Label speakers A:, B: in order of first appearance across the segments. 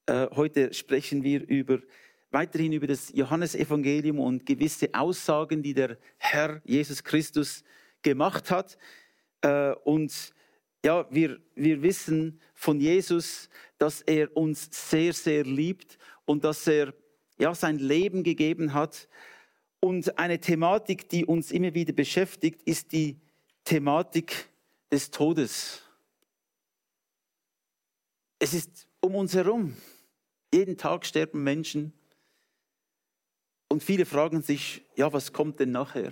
A: Heute sprechen wir weiterhin über das Johannesevangelium und gewisse Aussagen, die der Herr Jesus Christus gemacht hat. Und ja, wir wissen von Jesus, dass er uns sehr, sehr liebt und dass er sein Leben gegeben hat. Und eine Thematik, die uns immer wieder beschäftigt, ist die Thematik des Todes. Es ist um uns herum. Jeden Tag sterben Menschen. Und viele fragen sich, was kommt denn nachher?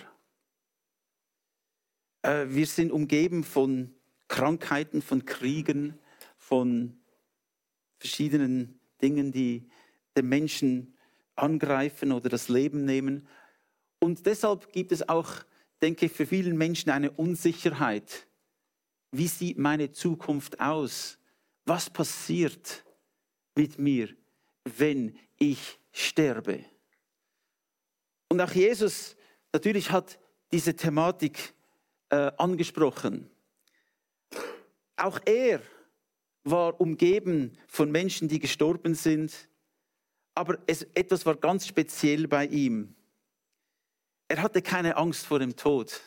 A: Wir sind umgeben von Krankheiten, von Kriegen, von verschiedenen Dingen, die den Menschen angreifen oder das Leben nehmen. Und deshalb gibt es auch, denke ich, für viele Menschen eine Unsicherheit. Wie sieht meine Zukunft aus? Was passiert mit mir, wenn ich sterbe? Und auch Jesus natürlich hat diese Thematik angesprochen. Auch er war umgeben von Menschen, die gestorben sind, aber etwas war ganz speziell bei ihm. Er hatte keine Angst vor dem Tod.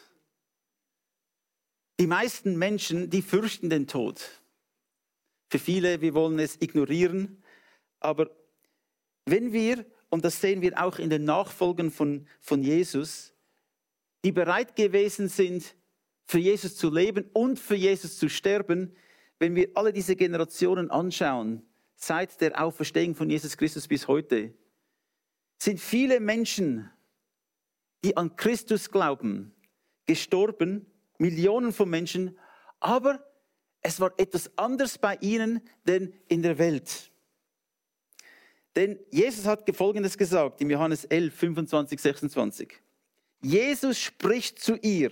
A: Die meisten Menschen, die fürchten den Tod. Für viele, wir wollen es ignorieren, aber wenn wir, und das sehen wir auch in den Nachfolgen von Jesus, die bereit gewesen sind, für Jesus zu leben und für Jesus zu sterben, wenn wir alle diese Generationen anschauen, seit der Auferstehung von Jesus Christus bis heute, sind viele Menschen, die an Christus glauben, gestorben, Millionen von Menschen, aber es war etwas anderes bei ihnen, denn in der Welt. Denn Jesus hat Folgendes gesagt, in Johannes 11, 25, 26. Jesus spricht zu ihr,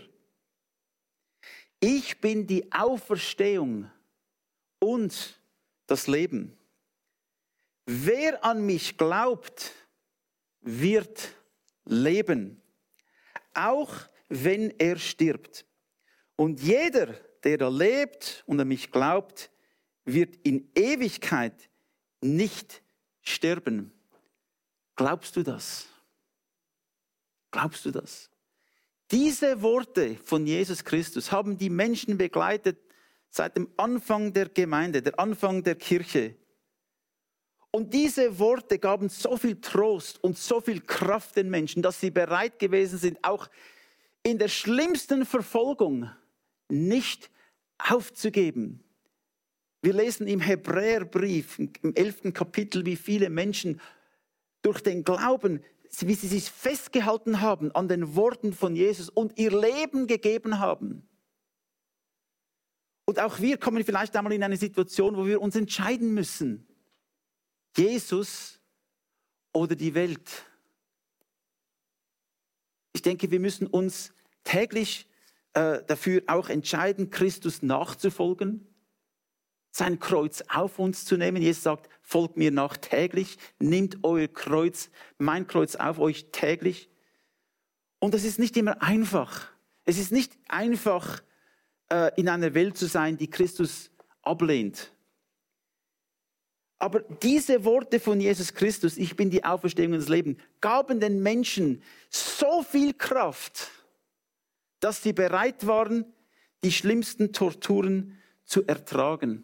A: ich bin die Auferstehung und das Leben. Wer an mich glaubt, wird leben, auch wenn er stirbt. Und jeder, der da lebt und an mich glaubt, wird in Ewigkeit nicht sterben. Glaubst du das? Glaubst du das? Diese Worte von Jesus Christus haben die Menschen begleitet seit dem Anfang der Gemeinde, der Anfang der Kirche. Und diese Worte gaben so viel Trost und so viel Kraft den Menschen, dass sie bereit gewesen sind, auch in der schlimmsten Verfolgung nicht aufzugeben. Wir lesen im Hebräerbrief, im 11. Kapitel, wie viele Menschen durch den Glauben, wie sie sich festgehalten haben an den Worten von Jesus und ihr Leben gegeben haben. Und auch wir kommen vielleicht einmal in eine Situation, wo wir uns entscheiden müssen. Jesus oder die Welt. Ich denke, wir müssen uns täglich dafür auch entscheiden, Christus nachzufolgen, sein Kreuz auf uns zu nehmen. Jesus sagt, folgt mir nach täglich, nehmt euer Kreuz, mein Kreuz auf euch täglich. Und das ist nicht immer einfach. Es ist nicht einfach, in einer Welt zu sein, die Christus ablehnt. Aber diese Worte von Jesus Christus, ich bin die Auferstehung und das Leben, gaben den Menschen so viel Kraft, dass sie bereit waren, die schlimmsten Torturen zu ertragen.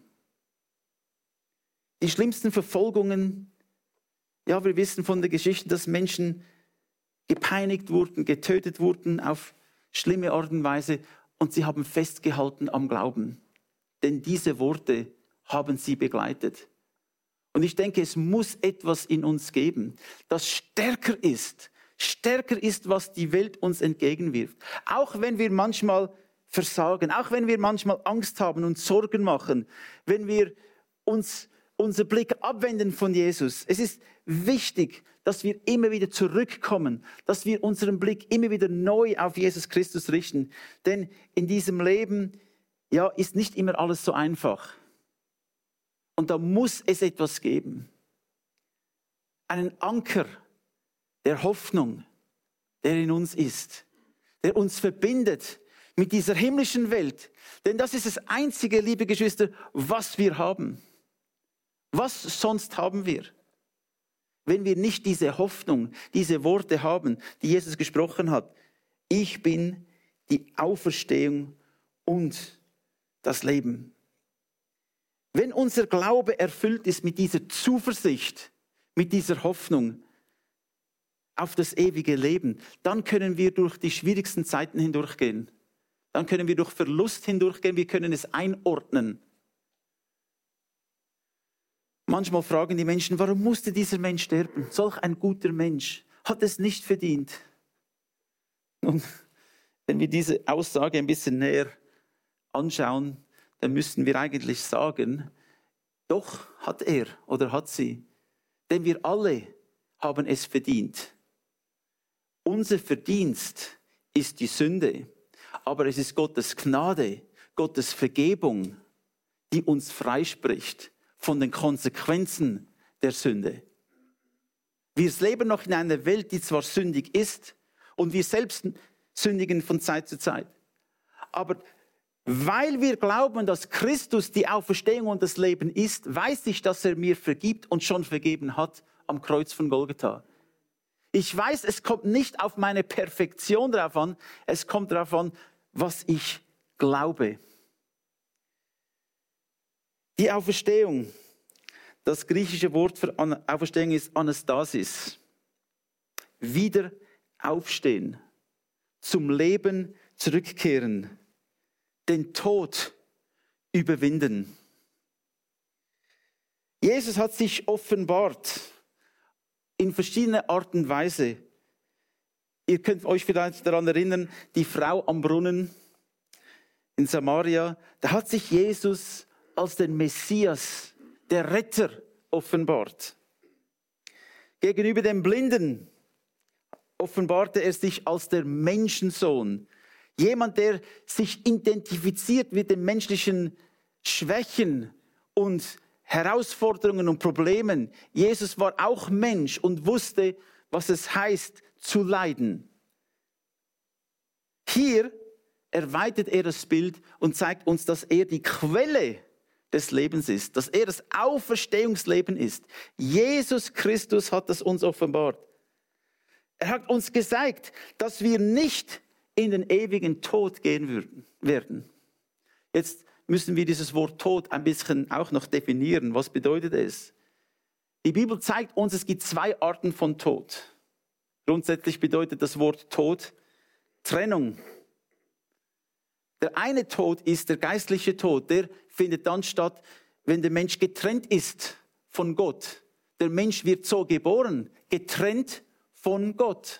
A: Die schlimmsten Verfolgungen, wir wissen von der Geschichte, dass Menschen gepeinigt wurden, getötet wurden auf schlimme Art und Weise und sie haben festgehalten am Glauben. Denn diese Worte haben sie begleitet. Und ich denke, es muss etwas in uns geben, das stärker ist, was die Welt uns entgegenwirft. Auch wenn wir manchmal versagen, auch wenn wir manchmal Angst haben und Sorgen machen, wenn wir unser Blick abwenden von Jesus. Es ist wichtig, dass wir immer wieder zurückkommen, dass wir unseren Blick immer wieder neu auf Jesus Christus richten. Denn in diesem Leben, ist nicht immer alles so einfach. Und da muss es etwas geben. Einen Anker der Hoffnung, der in uns ist, der uns verbindet mit dieser himmlischen Welt. Denn das ist das einzige, liebe Geschwister, was wir haben. Was sonst haben wir? Wenn wir nicht diese Hoffnung, diese Worte haben, die Jesus gesprochen hat. Ich bin die Auferstehung und das Leben. Wenn unser Glaube erfüllt ist mit dieser Zuversicht, mit dieser Hoffnung auf das ewige Leben, dann können wir durch die schwierigsten Zeiten hindurchgehen. Dann können wir durch Verlust hindurchgehen, wir können es einordnen. Manchmal fragen die Menschen, warum musste dieser Mensch sterben? Solch ein guter Mensch hat es nicht verdient. Und wenn wir diese Aussage ein bisschen näher anschauen, dann müssten wir eigentlich sagen, doch hat er oder hat sie. Denn wir alle haben es verdient. Unser Verdienst ist die Sünde, aber es ist Gottes Gnade, Gottes Vergebung, die uns freispricht von den Konsequenzen der Sünde. Wir leben noch in einer Welt, die zwar sündig ist und wir selbst sündigen von Zeit zu Zeit. Aber weil wir glauben, dass Christus die Auferstehung und das Leben ist, weiß ich, dass er mir vergibt und schon vergeben hat am Kreuz von Golgatha. Ich weiß, es kommt nicht auf meine Perfektion drauf an, es kommt darauf an, was ich glaube. Die Auferstehung, das griechische Wort für Auferstehung ist Anastasis. Wieder aufstehen, zum Leben zurückkehren, den Tod überwinden. Jesus hat sich offenbart in verschiedene Art und Weise. Ihr könnt euch vielleicht daran erinnern, die Frau am Brunnen in Samaria, da hat sich Jesus als den Messias, der Retter, offenbart. Gegenüber dem Blinden offenbarte er sich als der Menschensohn. Jemand, der sich identifiziert mit den menschlichen Schwächen und Herausforderungen und Problemen. Jesus war auch Mensch und wusste, was es heißt, zu leiden. Hier erweitert er das Bild und zeigt uns, dass er die Quelle des Lebens ist, dass er das Auferstehungsleben ist. Jesus Christus hat das uns offenbart. Er hat uns gezeigt, dass wir nicht in den ewigen Tod gehen werden. Jetzt müssen wir dieses Wort Tod ein bisschen auch noch definieren. Was bedeutet es? Die Bibel zeigt uns, es gibt zwei Arten von Tod. Grundsätzlich bedeutet das Wort Tod Trennung. Der eine Tod ist der geistliche Tod. Der findet dann statt, wenn der Mensch getrennt ist von Gott. Der Mensch wird so geboren, getrennt von Gott.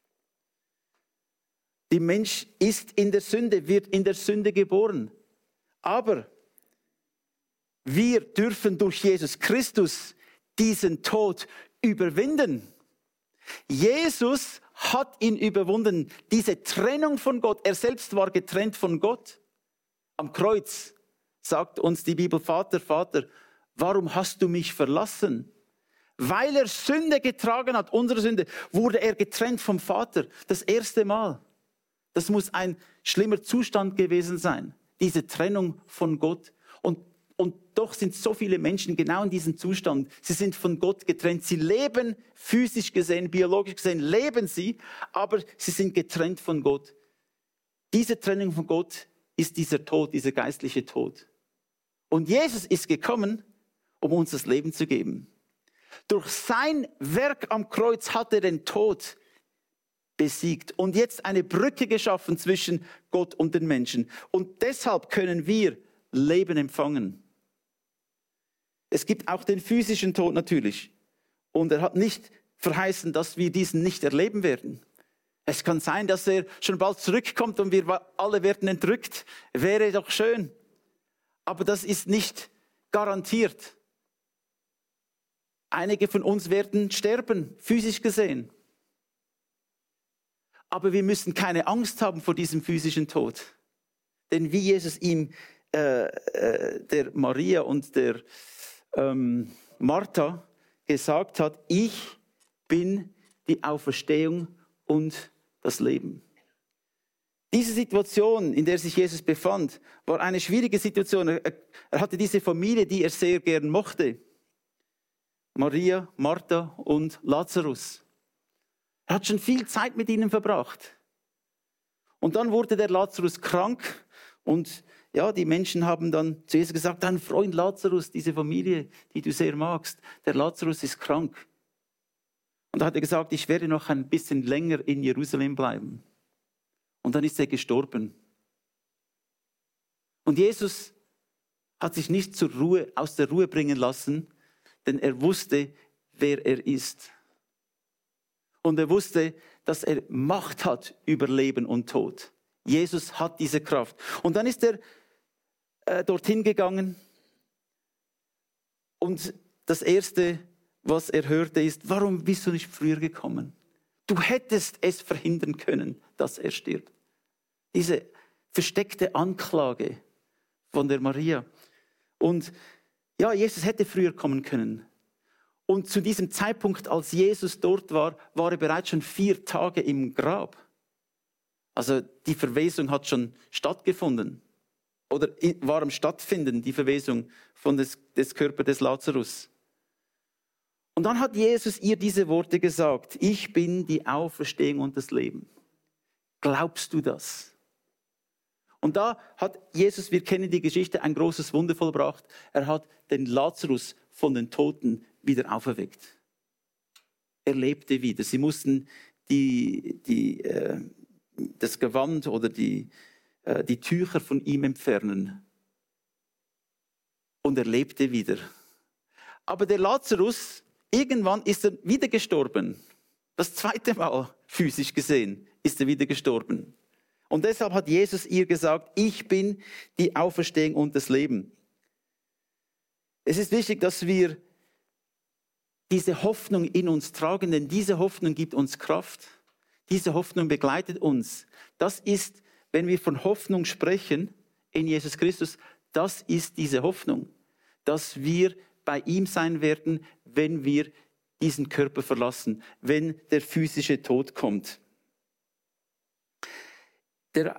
A: Der Mensch ist in der Sünde, wird in der Sünde geboren. Aber wir dürfen durch Jesus Christus diesen Tod überwinden. Jesus hat ihn überwunden, diese Trennung von Gott. Er selbst war getrennt von Gott. Am Kreuz sagt uns die Bibel, Vater, Vater, warum hast du mich verlassen? Weil er Sünde getragen hat, unsere Sünde, wurde er getrennt vom Vater. Das erste Mal. Das muss ein schlimmer Zustand gewesen sein, diese Trennung von Gott. Und doch sind so viele Menschen genau in diesem Zustand. Sie sind von Gott getrennt. Sie leben physisch gesehen, biologisch gesehen, leben sie, aber sie sind getrennt von Gott. Diese Trennung von Gott ist dieser Tod, dieser geistliche Tod. Und Jesus ist gekommen, um uns das Leben zu geben. Durch sein Werk am Kreuz hat er den Tod besiegt und jetzt eine Brücke geschaffen zwischen Gott und den Menschen. Und deshalb können wir Leben empfangen. Es gibt auch den physischen Tod natürlich. Und er hat nicht verheißen, dass wir diesen nicht erleben werden. Es kann sein, dass er schon bald zurückkommt und wir alle werden entrückt. Wäre doch schön. Aber das ist nicht garantiert. Einige von uns werden sterben, physisch gesehen. Aber wir müssen keine Angst haben vor diesem physischen Tod. Denn wie Jesus ihm, der Maria und der Martha gesagt hat, ich bin die Auferstehung und das Leben. Diese Situation, in der sich Jesus befand, war eine schwierige Situation. Er hatte diese Familie, die er sehr gern mochte. Maria, Martha und Lazarus. Er hat schon viel Zeit mit ihnen verbracht. Und dann wurde der Lazarus krank und ja, die Menschen haben dann zu Jesus gesagt, dein Freund Lazarus, diese Familie, die du sehr magst, der Lazarus ist krank. Und da hat er gesagt, ich werde noch ein bisschen länger in Jerusalem bleiben. Und dann ist er gestorben. Und Jesus hat sich nicht aus der Ruhe bringen lassen, denn er wusste, wer er ist. Und er wusste, dass er Macht hat über Leben und Tod. Jesus hat diese Kraft. Und dann ist er dorthin gegangen. Und das Erste, was er hörte, ist, warum bist du nicht früher gekommen? Du hättest es verhindern können, dass er stirbt. Diese versteckte Anklage von der Maria. Und ja, Jesus hätte früher kommen können. Und zu diesem Zeitpunkt, als Jesus dort war, war er bereits schon 4 Tage im Grab. Also die Verwesung hat schon stattgefunden. Oder war am Stattfinden, die Verwesung des Körpers des Lazarus. Und dann hat Jesus ihr diese Worte gesagt. Ich bin die Auferstehung und das Leben. Glaubst du das? Und da hat Jesus, wir kennen die Geschichte, ein großes Wunder vollbracht. Er hat den Lazarus von den Toten wieder auferweckt. Er lebte wieder. Sie mussten das Gewand oder die Tücher von ihm entfernen. Und er lebte wieder. Aber der Lazarus, irgendwann ist er wieder gestorben. Das 2. Mal, physisch gesehen, ist er wieder gestorben. Und deshalb hat Jesus ihr gesagt, ich bin die Auferstehung und das Leben. Es ist wichtig, dass wir diese Hoffnung in uns tragen, denn diese Hoffnung gibt uns Kraft. Diese Hoffnung begleitet uns. Das ist, wenn wir von Hoffnung sprechen in Jesus Christus, das ist diese Hoffnung, dass wir bei ihm sein werden, wenn wir diesen Körper verlassen, wenn der physische Tod kommt. Der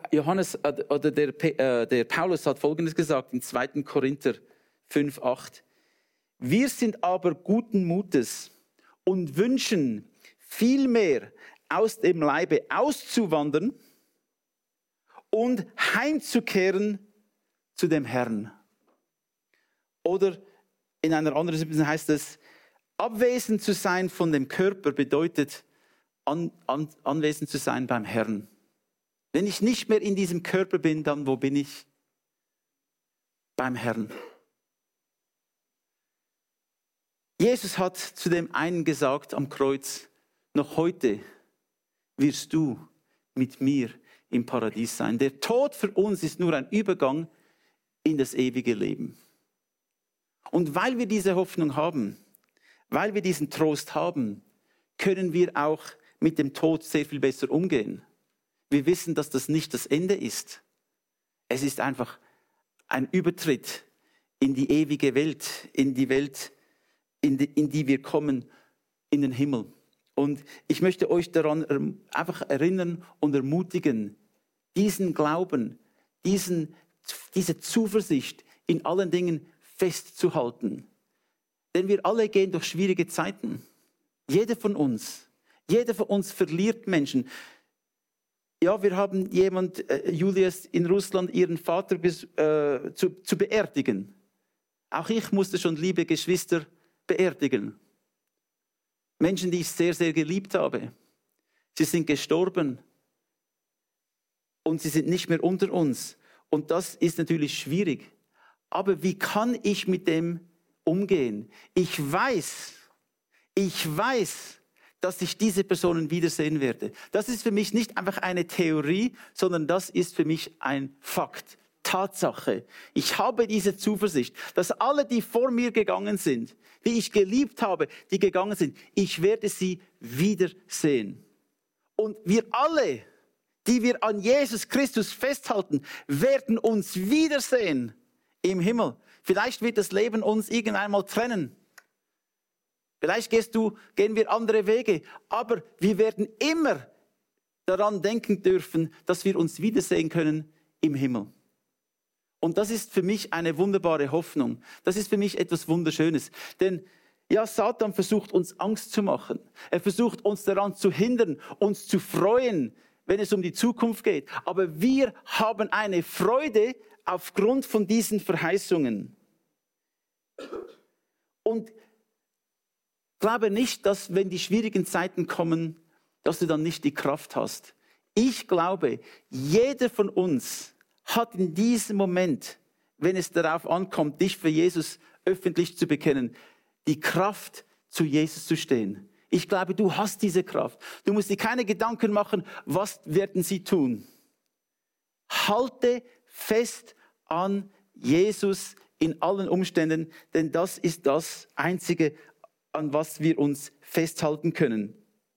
A: Paulus hat Folgendes gesagt in 2. Korinther 5,8. Wir sind aber guten Mutes und wünschen vielmehr aus dem Leibe auszuwandern und heimzukehren zu dem Herrn. Oder in einer anderen Übersetzung heißt es, abwesend zu sein von dem Körper bedeutet anwesend zu sein beim Herrn. Wenn ich nicht mehr in diesem Körper bin, dann wo bin ich? Beim Herrn. Jesus hat zu dem einen gesagt am Kreuz, noch heute wirst du mit mir im Paradies sein. Der Tod für uns ist nur ein Übergang in das ewige Leben. Und weil wir diese Hoffnung haben, weil wir diesen Trost haben, können wir auch mit dem Tod sehr viel besser umgehen. Wir wissen, dass das nicht das Ende ist. Es ist einfach ein Übertritt in die ewige Welt, in die Welt, in die wir kommen, in den Himmel. Und ich möchte euch daran einfach erinnern und ermutigen, diesen Glauben, diese Zuversicht in allen Dingen festzuhalten. Denn wir alle gehen durch schwierige Zeiten. Jeder von uns verliert Menschen. Ja, wir haben Julius in Russland, ihren Vater zu beerdigen. Auch ich musste schon liebe Geschwister beerdigen. Menschen, die ich sehr, sehr geliebt habe. Sie sind gestorben und sie sind nicht mehr unter uns. Und das ist natürlich schwierig. Aber wie kann ich mit dem umgehen? Ich weiß, dass ich diese Personen wiedersehen werde. Das ist für mich nicht einfach eine Theorie, sondern das ist für mich ein Fakt, Tatsache. Ich habe diese Zuversicht, dass alle, die vor mir gegangen sind, die ich geliebt habe, die gegangen sind, ich werde sie wiedersehen. Und wir alle, die wir an Jesus Christus festhalten, werden uns wiedersehen im Himmel. Vielleicht wird das Leben uns irgendwann mal trennen. Vielleicht gehen wir andere Wege, aber wir werden immer daran denken dürfen, dass wir uns wiedersehen können im Himmel. Und das ist für mich eine wunderbare Hoffnung. Das ist für mich etwas Wunderschönes. Denn Ja, Satan versucht uns Angst zu machen. Er versucht uns daran zu hindern, uns zu freuen, wenn es um die Zukunft geht. Aber wir haben eine Freude aufgrund von diesen Verheißungen. Und glaube nicht, dass wenn die schwierigen Zeiten kommen, dass du dann nicht die Kraft hast. Ich glaube, jeder von uns hat in diesem Moment, wenn es darauf ankommt, dich für Jesus öffentlich zu bekennen, die Kraft, zu Jesus zu stehen. Ich glaube, du hast diese Kraft. Du musst dir keine Gedanken machen, was werden sie tun. Halte fest an Jesus in allen Umständen, denn das ist das Einzige, an was wir uns festhalten können.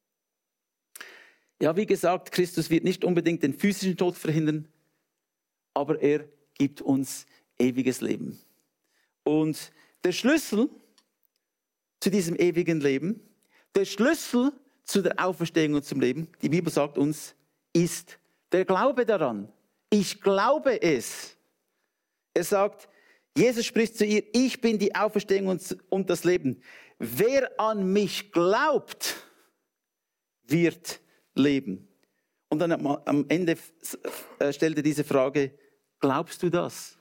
A: Ja, wie gesagt, Christus wird nicht unbedingt den physischen Tod verhindern, aber er gibt uns ewiges Leben. Und der Schlüssel zu diesem ewigen Leben, der Schlüssel zu der Auferstehung und zum Leben, die Bibel sagt uns, ist der Glaube daran. Ich glaube es. Er sagt, Jesus spricht zu ihr, ich bin die Auferstehung und das Leben. Wer an mich glaubt, wird leben. Und dann am Ende stellt er diese Frage, glaubst du das?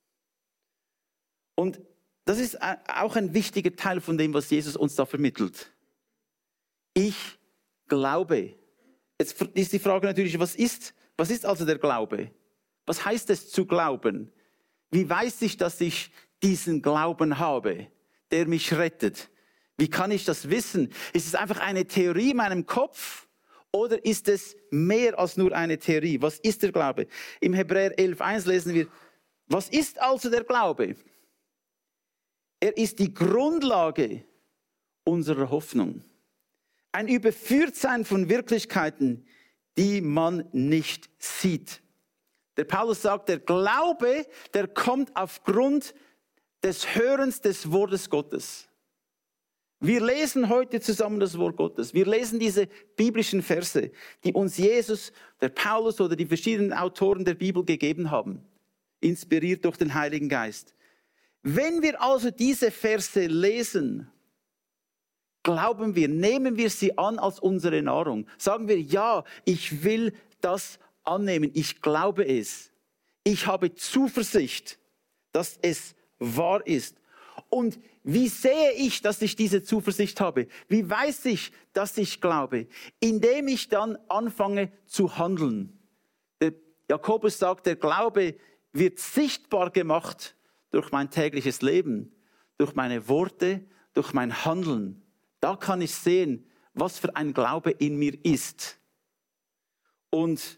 A: Und das ist auch ein wichtiger Teil von dem, was Jesus uns da vermittelt. Ich glaube. Jetzt ist die Frage natürlich, was ist also der Glaube? Was heißt es zu glauben? Wie weiß ich, dass ich diesen Glauben habe, der mich rettet? Wie kann ich das wissen? Ist es einfach eine Theorie in meinem Kopf oder ist es mehr als nur eine Theorie? Was ist der Glaube? Im Hebräer 11,1 lesen wir, was ist also der Glaube? Er ist die Grundlage unserer Hoffnung. Ein Überführtsein von Wirklichkeiten, die man nicht sieht. Der Paulus sagt, der Glaube, der kommt aufgrund des Hörens des Wortes Gottes. Wir lesen heute zusammen das Wort Gottes. Wir lesen diese biblischen Verse, die uns Jesus, der Paulus oder die verschiedenen Autoren der Bibel gegeben haben, inspiriert durch den Heiligen Geist. Wenn wir also diese Verse lesen, glauben wir, nehmen wir sie an als unsere Nahrung. Sagen wir, ja, ich will das annehmen, ich glaube es. Ich habe Zuversicht, dass es wahr ist. Und wie sehe ich, dass ich diese Zuversicht habe? Wie weiß ich, dass ich glaube? Indem ich dann anfange zu handeln. Der Jakobus sagt, der Glaube wird sichtbar gemacht durch mein tägliches Leben, durch meine Worte, durch mein Handeln. Da kann ich sehen, was für ein Glaube in mir ist. Und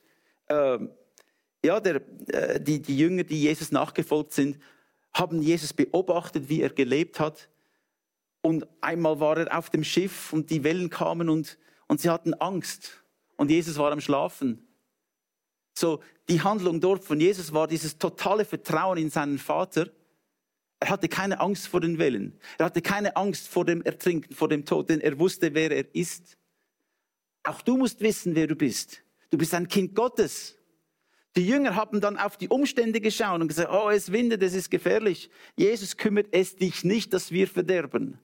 A: die Jünger, die Jesus nachgefolgt sind, haben Jesus beobachtet, wie er gelebt hat. Und einmal war er auf dem Schiff und die Wellen kamen und sie hatten Angst. Und Jesus war am Schlafen. So, die Handlung dort von Jesus war dieses totale Vertrauen in seinen Vater. Er hatte keine Angst vor den Wellen. Er hatte keine Angst vor dem Ertrinken, vor dem Tod, denn er wusste, wer er ist. Auch du musst wissen, wer du bist. Du bist ein Kind Gottes. Die Jünger haben dann auf die Umstände geschaut und gesagt, oh, es windet, es ist gefährlich. Jesus, kümmert es dich nicht, dass wir verderben.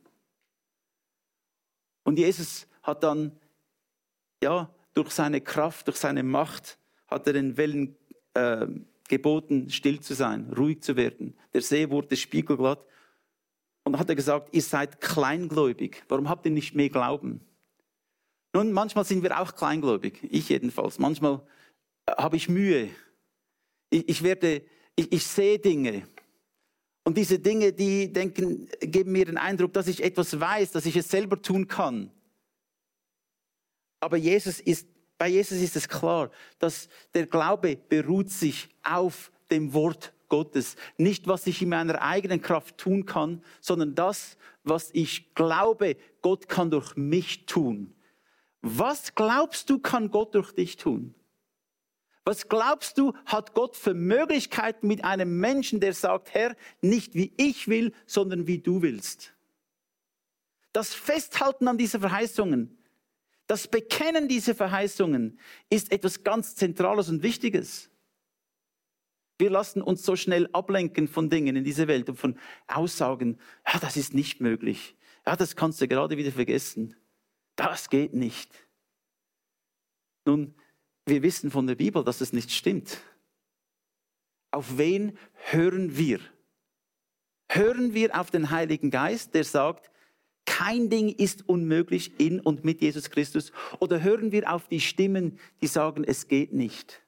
A: Und Jesus hat dann, durch seine Kraft, durch seine Macht, hat er den Wellen geboten, still zu sein, ruhig zu werden. Der See wurde spiegelglatt. Und dann hat er gesagt, ihr seid kleingläubig. Warum habt ihr nicht mehr Glauben? Nun, manchmal sind wir auch kleingläubig. Ich jedenfalls. Manchmal habe ich Mühe. Ich sehe Dinge. Und diese Dinge, geben mir den Eindruck, dass ich etwas weiß, dass ich es selber tun kann. Aber bei Jesus ist es klar, dass der Glaube beruht sich auf dem Wort Gottes. Nicht, was ich in meiner eigenen Kraft tun kann, sondern das, was ich glaube, Gott kann durch mich tun. Was glaubst du, kann Gott durch dich tun? Was glaubst du, hat Gott für Möglichkeiten mit einem Menschen, der sagt, Herr, nicht wie ich will, sondern wie du willst? Das Festhalten an diese Verheißungen, das Bekennen dieser Verheißungen ist etwas ganz Zentrales und Wichtiges. Wir lassen uns so schnell ablenken von Dingen in dieser Welt und von Aussagen, ja, das ist nicht möglich. Ja, das kannst du gerade wieder vergessen. Das geht nicht. Nun, wir wissen von der Bibel, dass es nicht stimmt. Auf wen hören wir? Hören wir auf den Heiligen Geist, der sagt, kein Ding ist unmöglich in und mit Jesus Christus? Oder hören wir auf die Stimmen, die sagen, es geht nicht?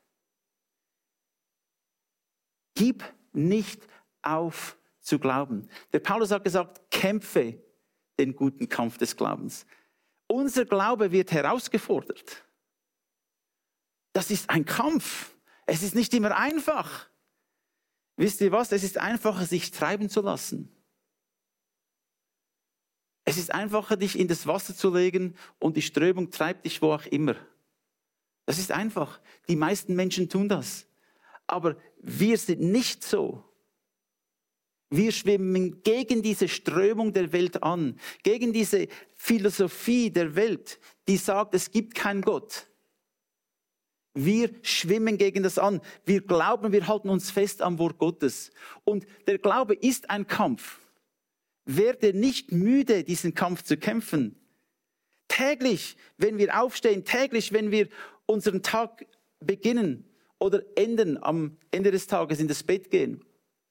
A: Gib nicht auf zu glauben. Der Paulus hat gesagt, kämpfe den guten Kampf des Glaubens. Unser Glaube wird herausgefordert. Das ist ein Kampf. Es ist nicht immer einfach. Wisst ihr was? Es ist einfacher, sich treiben zu lassen. Es ist einfacher, dich in das Wasser zu legen und die Strömung treibt dich wo auch immer. Das ist einfach. Die meisten Menschen tun das. Aber wir sind nicht so. Wir schwimmen gegen diese Strömung der Welt an, gegen diese Philosophie der Welt, die sagt, es gibt keinen Gott. Wir schwimmen gegen das an. Wir glauben, wir halten uns fest am Wort Gottes. Und der Glaube ist ein Kampf. Werde nicht müde, diesen Kampf zu kämpfen. Täglich, wenn wir aufstehen, täglich, wenn wir unseren Tag beginnen oder enden, am Ende des Tages in das Bett gehen,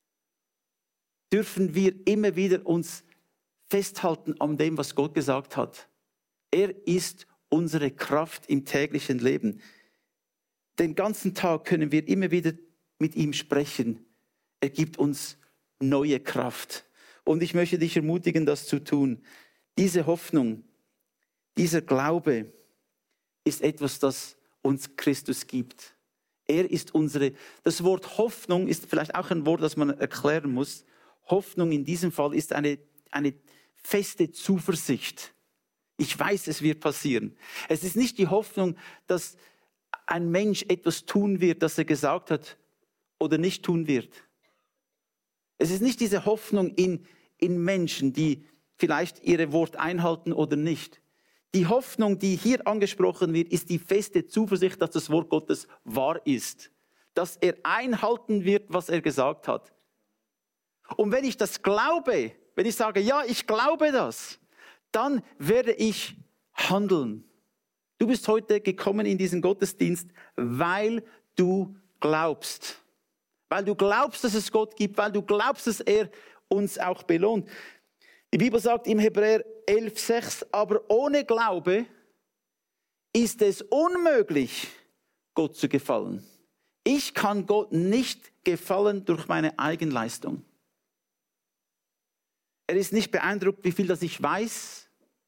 A: dürfen wir immer wieder uns festhalten an dem, was Gott gesagt hat. Er ist unsere Kraft im täglichen Leben. Den ganzen Tag können wir immer wieder mit ihm sprechen. Er gibt uns neue Kraft. Und ich möchte dich ermutigen, das zu tun. Diese Hoffnung, dieser Glaube ist etwas, das uns Christus gibt. Er ist das Wort Hoffnung ist vielleicht auch ein Wort, das man erklären muss. Hoffnung in diesem Fall ist eine feste Zuversicht. Ich weiß, es wird passieren. Es ist nicht die Hoffnung, dass ein Mensch etwas tun wird, das er gesagt hat oder nicht tun wird. Es ist nicht diese Hoffnung in Menschen, die vielleicht ihre Wort einhalten oder nicht. Die Hoffnung, die hier angesprochen wird, ist die feste Zuversicht, dass das Wort Gottes wahr ist. Dass er einhalten wird, was er gesagt hat. Und wenn ich das glaube, wenn ich sage, ja, ich glaube das, dann werde ich handeln. Du bist heute gekommen in diesen Gottesdienst, weil du glaubst. Weil du glaubst, dass es Gott gibt, weil du glaubst, dass er uns auch belohnt. Die Bibel sagt im Hebräer 11,6, aber ohne Glaube ist es unmöglich, Gott zu gefallen. Ich kann Gott nicht gefallen durch meine Eigenleistung. Er ist nicht beeindruckt, wie viel das ich weiß.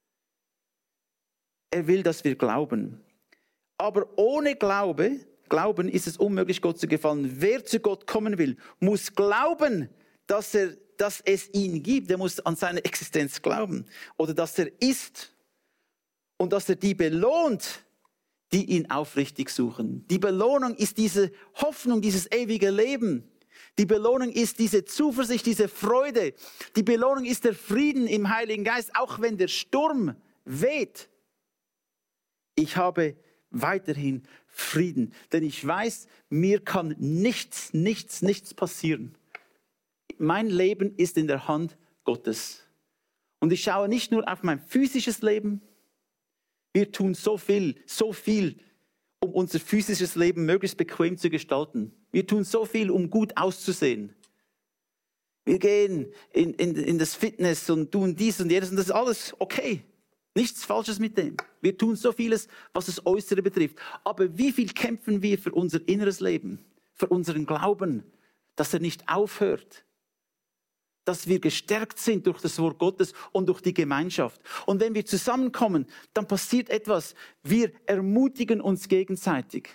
A: Er will, dass wir glauben. Aber ohne Glauben ist es unmöglich, Gott zu gefallen. Wer zu Gott kommen will, muss glauben, dass es ihn gibt. Er muss an seine Existenz glauben. Oder dass er ist. Und dass er die belohnt, die ihn aufrichtig suchen. Die Belohnung ist diese Hoffnung, dieses ewige Leben. Die Belohnung ist diese Zuversicht, diese Freude. Die Belohnung ist der Frieden im Heiligen Geist, auch wenn der Sturm weht. Ich habe weiterhin Frieden, denn ich weiß, mir kann nichts passieren. Mein Leben ist in der Hand Gottes. Und ich schaue nicht nur auf mein physisches Leben. Wir tun so viel, um unser physisches Leben möglichst bequem zu gestalten. Wir tun so viel, um gut auszusehen. Wir gehen in das Fitness und tun dies und jenes und das ist alles okay. Nichts Falsches mit dem. Wir tun so vieles, was das Äußere betrifft. Aber wie viel kämpfen wir für unser inneres Leben, für unseren Glauben, dass er nicht aufhört, dass wir gestärkt sind durch das Wort Gottes und durch die Gemeinschaft. Und wenn wir zusammenkommen, dann passiert etwas. Wir ermutigen uns gegenseitig.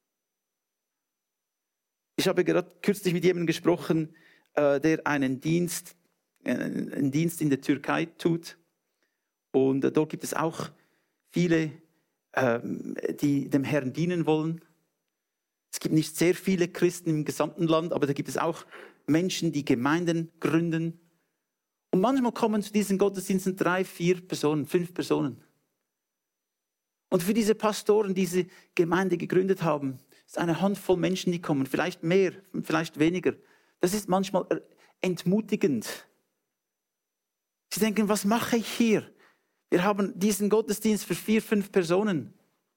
A: Ich habe gerade kürzlich mit jemandem gesprochen, der einen Dienst in der Türkei tut. Und dort gibt es auch viele, die dem Herrn dienen wollen. Es gibt nicht sehr viele Christen im gesamten Land, aber da gibt es auch Menschen, die Gemeinden gründen. Und manchmal kommen zu diesen Gottesdiensten 3, 4 Personen, 5 Personen. Und für diese Pastoren, die diese Gemeinde gegründet haben, ist eine Handvoll Menschen, die kommen. Vielleicht mehr, vielleicht weniger. Das ist manchmal entmutigend. Sie denken, was mache ich hier? Wir haben diesen Gottesdienst für 4, 5 Personen.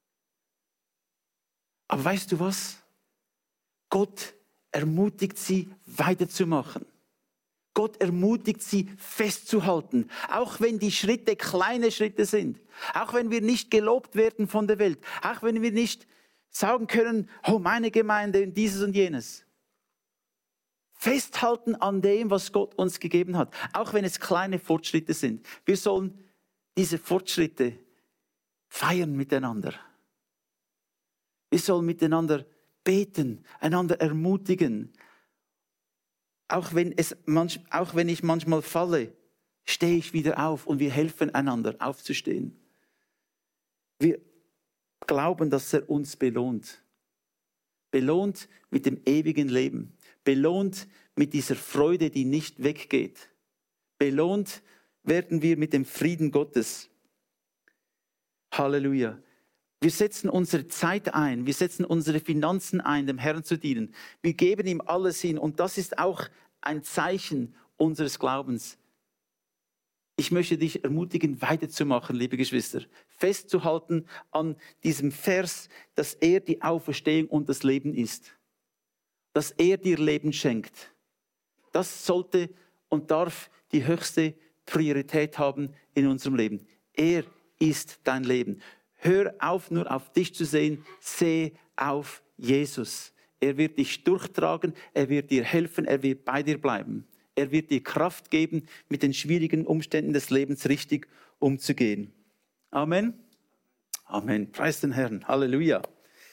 A: Aber weißt du was? Gott ermutigt sie, weiterzumachen. Gott ermutigt sie, festzuhalten. Auch wenn die Schritte kleine Schritte sind. Auch wenn wir nicht gelobt werden von der Welt. Auch wenn wir nicht sagen können, oh, meine Gemeinde und dieses und jenes. Festhalten an dem, was Gott uns gegeben hat. Auch wenn es kleine Fortschritte sind. Wir sollen diese Fortschritte feiern miteinander. Wir sollen miteinander beten, einander ermutigen. Auch wenn ich manchmal falle, stehe ich wieder auf und wir helfen einander aufzustehen. Wir glauben, dass er uns belohnt. Belohnt mit dem ewigen Leben. Belohnt mit dieser Freude, die nicht weggeht. Belohnt werden wir mit dem Frieden Gottes. Halleluja. Wir setzen unsere Zeit ein, wir setzen unsere Finanzen ein, dem Herrn zu dienen. Wir geben ihm alles hin und das ist auch ein Zeichen unseres Glaubens. Ich möchte dich ermutigen, weiterzumachen, liebe Geschwister. Festzuhalten an diesem Vers, dass er die Auferstehung und das Leben ist. Dass er dir Leben schenkt. Das sollte und darf die höchste Priorität haben in unserem Leben. Er ist dein Leben. Hör auf, nur auf dich zu sehen. Seh auf Jesus. Er wird dich durchtragen, er wird dir helfen, er wird bei dir bleiben. Er wird dir Kraft geben, mit den schwierigen Umständen des Lebens richtig umzugehen. Amen. Amen. Preis den Herrn. Halleluja.